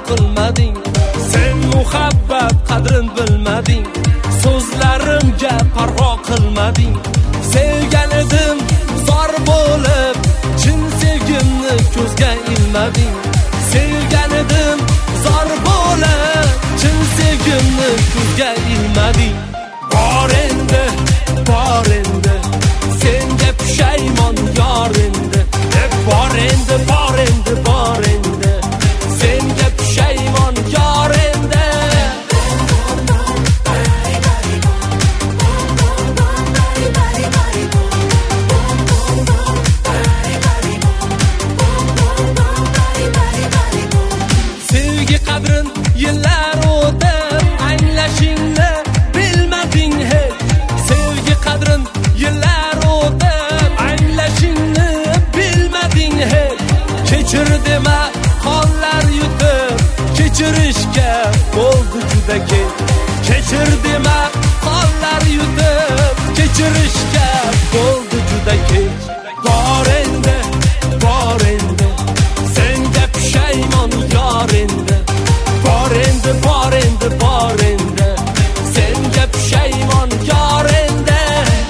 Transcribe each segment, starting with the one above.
qilmading. Sen muhabbat qadrin bilmading. So'zlarimga parvo qilmading. Sevgan edim zor bo'lib, chin sevgimni ko'zga ilmading. Sevgan edim zor bo'lib, chin sevgimni ko'zga ilmading. Bor endi senga pushaymon yor endi. Bor endi senga pushaymon yor endi. Sevgi qadrin yillar o'tib anglashingni bilmading hech. Sevgi qadrin yillar o'tib anglashingni bilmading hech. Kechir dema qonlar yutib, kechirishga bo'ldi juda kech. Kechir dema qonlar yutib, kechirishga bo'ldi juda kech. Bor endi senga pushaymon yor endi. Bor endi senga pushaymon yor endi.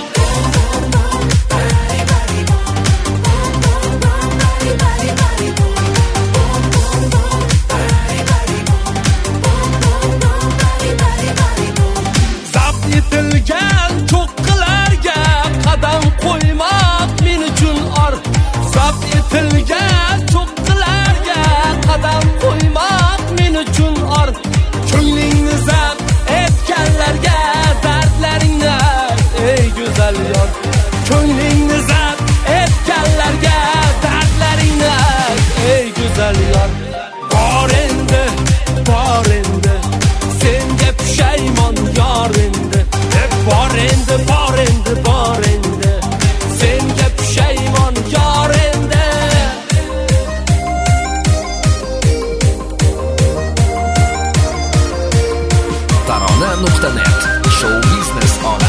Zabt etilgan cho'qqilarga qadam qo'ymoq men uchun or. Zabt etilgan cho'qqilarga qadam qo'ymoq men uchun or. Ko'nglingni zabt etganlarga dardlaringni ey go'zal yor. Ko'nglingni zabt etganlarga dardlaringni ey go'zal yor. Bor endi senga pushaymon yor endi. Bor endi senga pushaymon yor endi. Tarona.net Show Business on